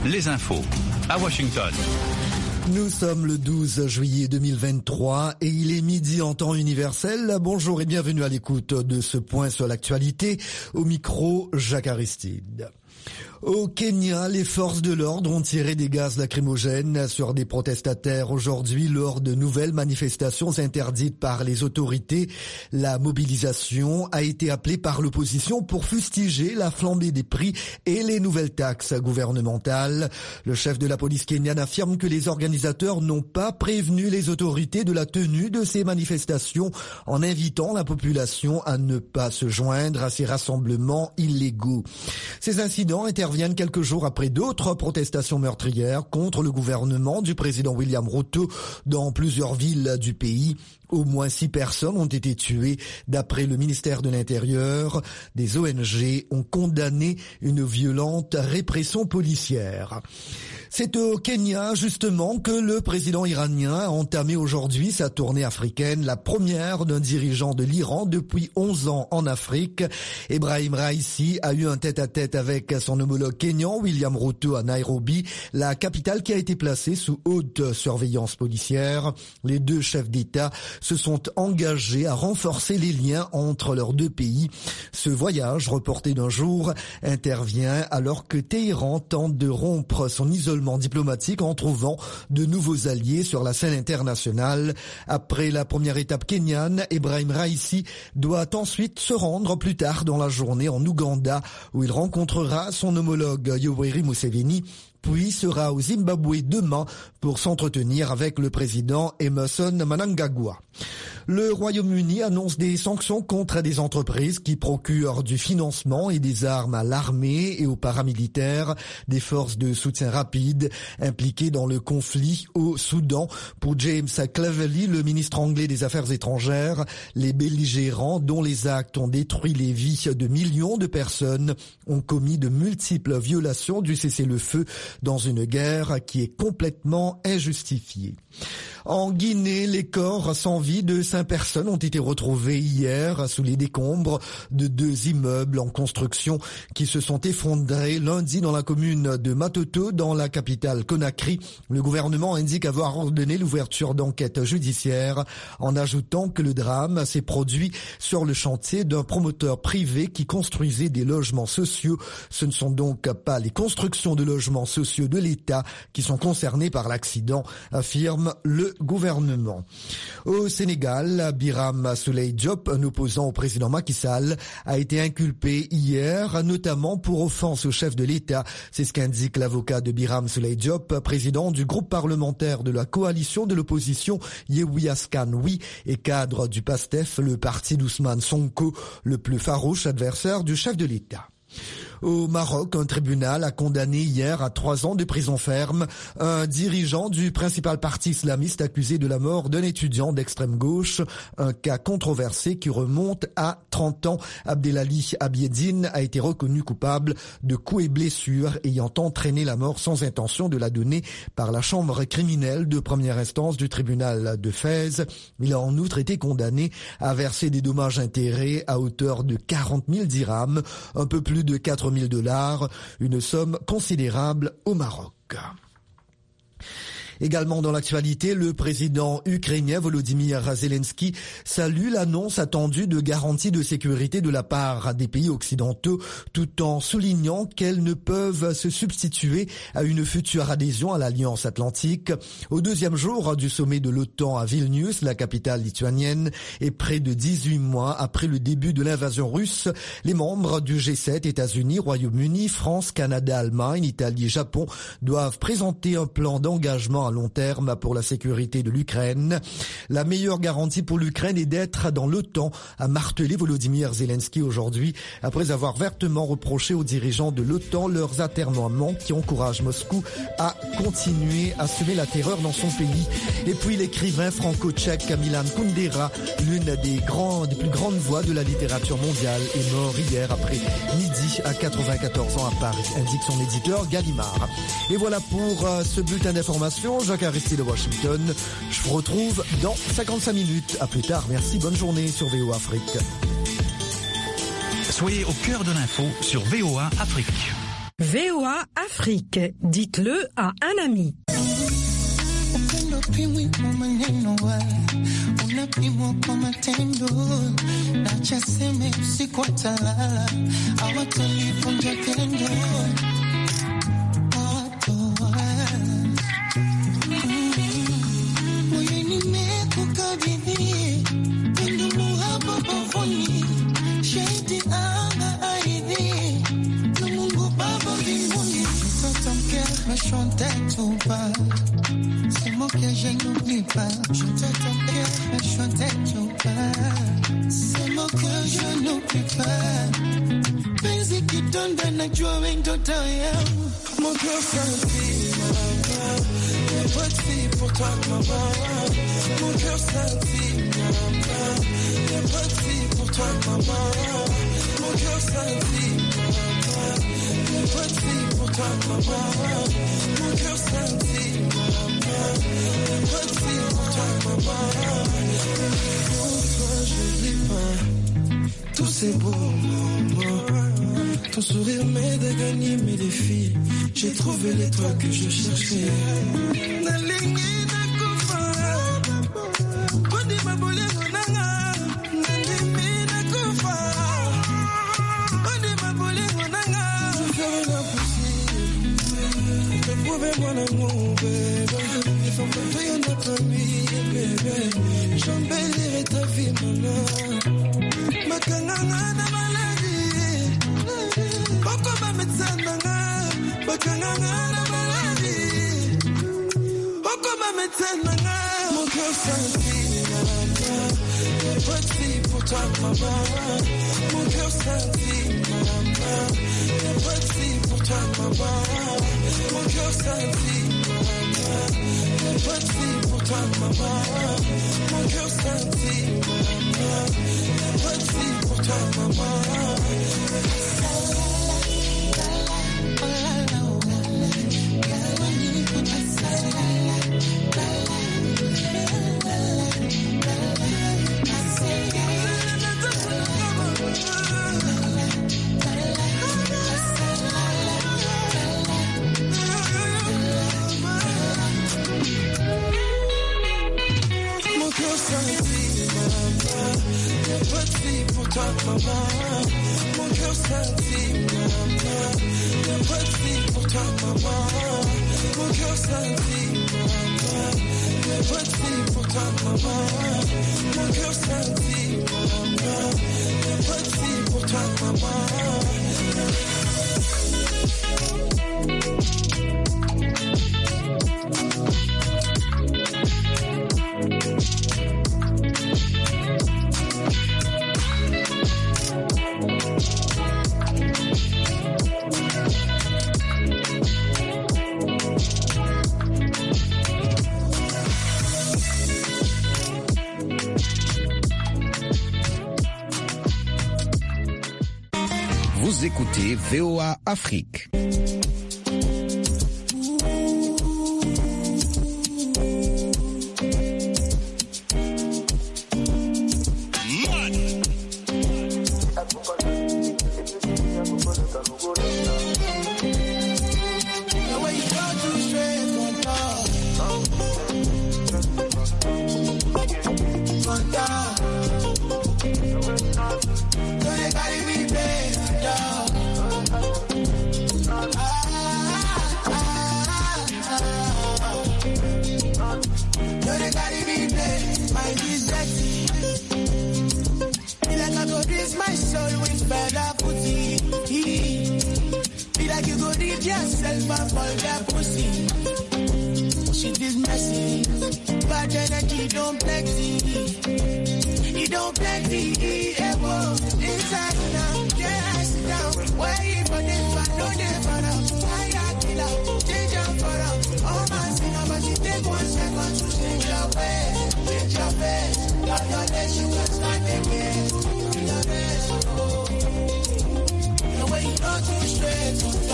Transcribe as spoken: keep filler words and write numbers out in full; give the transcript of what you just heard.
les infos à Washington. Nous sommes le douze juillet deux mille vingt-trois et il est midi en temps universel. Bonjour et bienvenue à l'écoute de ce point sur l'actualité. Au micro, Jacques Aristide. Au Kenya, les forces de l'ordre ont tiré des gaz lacrymogènes sur des protestataires aujourd'hui lors de nouvelles manifestations interdites par les autorités. La mobilisation a été appelée par l'opposition pour fustiger la flambée des prix et les nouvelles taxes gouvernementales. Le chef de la police kenyane affirme que les organisateurs n'ont pas prévenu les autorités de la tenue de ces manifestations en invitant la population à ne pas se joindre à ces rassemblements illégaux. Ces incidents interviennent quelques jours après d'autres protestations meurtrières contre le gouvernement du président William Ruto dans plusieurs villes du pays. Au moins six personnes ont été tuées. D'après le ministère de l'Intérieur, des O N G ont condamné une violente répression policière. C'est au Kenya, justement, que le président iranien a entamé aujourd'hui sa tournée africaine, la première d'un dirigeant de l'Iran depuis onze ans en Afrique. Ebrahim Raïssi a eu un tête-à-tête avec son homologue kényan, William Ruto, à Nairobi, la capitale qui a été placée sous haute surveillance policière. Les deux chefs d'État se sont engagés à renforcer les liens entre leurs deux pays. Ce voyage, reporté d'un jour, intervient alors que Téhéran tente de rompre son isolement diplomatique en trouvant de nouveaux alliés sur la scène internationale. Après la première étape kenyane, Ebrahim Raïssi doit ensuite se rendre plus tard dans la journée en Ouganda où il rencontrera son homologue Yoweri Museveni, puis sera au Zimbabwe demain pour s'entretenir avec le président Emmerson Mnangagwa. Le Royaume-Uni annonce des sanctions contre des entreprises qui procurent du financement et des armes à l'armée et aux paramilitaires des forces de soutien rapide impliquées dans le conflit au Soudan. Pour James Cleverly, le ministre anglais des Affaires étrangères, les belligérants dont les actes ont détruit les vies de millions de personnes ont commis de multiples violations du cessez-le-feu dans une guerre qui est complètement injustifiée. En Guinée, les corps sans vie de cinq personnes ont été retrouvés hier sous les décombres de deux immeubles en construction qui se sont effondrés lundi dans la commune de Matoto, dans la capitale Conakry. Le gouvernement indique avoir ordonné l'ouverture d'enquêtes judiciaires en ajoutant que le drame s'est produit sur le chantier d'un promoteur privé qui construisait des logements sociaux. Ce ne sont donc pas les constructions de logements sociaux de l'État qui sont concernées par l'accident, affirme le gouvernement. Au Sénégal, Biram Souleye Diop, un opposant au président Macky Sall, a été inculpé hier, notamment pour offense au chef de l'État. C'est ce qu'indique l'avocat de Biram Souleye Diop, président du groupe parlementaire de la coalition de l'opposition Yewwi Askan Wi et cadre du PASTEF, le parti d'Ousmane Sonko, le plus farouche adversaire du chef de l'État. Au Maroc, un tribunal a condamné hier à trois ans de prison ferme un dirigeant du principal parti islamiste accusé de la mort d'un étudiant d'extrême gauche. Un cas controversé qui remonte à trente ans. Abdelali Abiedine a été reconnu coupable de coups et blessures ayant entraîné la mort sans intention de la donner par la chambre criminelle de première instance du tribunal de Fès. Il a en outre été condamné à verser des dommages-intérêts à hauteur de quarante mille dirhams, un peu plus de quatre mille dollars, une somme considérable au Maroc. Également dans l'actualité, le président ukrainien Volodymyr Zelensky salue l'annonce attendue de garanties de sécurité de la part des pays occidentaux, tout en soulignant qu'elles ne peuvent se substituer à une future adhésion à l'Alliance Atlantique. Au deuxième jour du sommet de l'OTAN à Vilnius, la capitale lituanienne, et près de dix-huit mois après le début de l'invasion russe, les membres du G sept, États-Unis, Royaume-Uni, France, Canada, Allemagne, Italie et Japon doivent présenter un plan d'engagement à long terme pour la sécurité de l'Ukraine. La meilleure garantie pour l'Ukraine est d'être dans l'OTAN, a martelé Volodymyr Zelensky aujourd'hui, après avoir vertement reproché aux dirigeants de l'OTAN leurs atermoiements qui encouragent Moscou à continuer à semer la terreur dans son pays. Et puis l'écrivain franco-tchèque Milan Kundera, l'une des, grands, des plus grandes voix de la littérature mondiale, est mort hier après midi à quatre-vingt-quatorze ans à Paris, indique son éditeur Gallimard. Et voilà pour euh, ce bulletin d'information. Jacques Aristide de Washington. Je vous retrouve dans cinquante-cinq minutes. À plus tard. Merci. Bonne journée sur V O A Afrique. Soyez au cœur de l'info sur V O A Afrique. V O A Afrique, dites-le à un ami. Upimwi kwa maneno unapimwa kwa matendo, nacha seme usiku watalala, hawatalifunja tendo. Moyo nimekukabidhi, pendo muhaba bavuni, shahidi anga aridhi, na Mungu Baba mbinguni. Mtoto mkea meshonte tuba, c'est moi que je n'oublie pas. Je te t'appelle, mais je t'aime pas. C'est moi que je n'oublie pas. Penzi kitonda najua wewe ndoto yangu. Mon cœur s'invite, maman. Y'a pas de fille pour toi, maman. Mon cœur s'invite, maman. Y'a pas de fille pour toi, maman. Mon cœur s'invite, maman. Y'a pas de fille pour toi, maman. Mon cœur s'invite, maman. Pas de fille pour toi, maman. Pour toi, je vis pas tous ces beaux moments. Ton sourire m'aide à gagner mes défis. J'ai trouvé l'étoile que je cherchais. Mon amour, bébé, il faut que tu aies notre vie, bébé. J'embellirai ta vie, maman. Ma kangana na maladie, pourquoi ma médecin nanga? Ma kangana na maladie, pourquoi ma médecin nanga? Mon cœur s'invite, maman. Y'a pas de fille pour toi, maman. Mon cœur s'invite, maman. Y'a pas de fille pour toi, maman. Mon cœur s'invite, maman. Y'a pas de fille pour toi, maman. Mon cœur s'invite, maman. Y'a pas de fille pour toi, maman. Maman, mon cœur s'invite, maman. Y'a pas de fille pour toi, maman. Mon cœur s'invite, maman. Y'a pas de fille pour toi, maman. Mon cœur s'invite, maman. Y'a pas de fille pour toi, maman. Vous écoutez V O A Afrique. The way you talk too straight.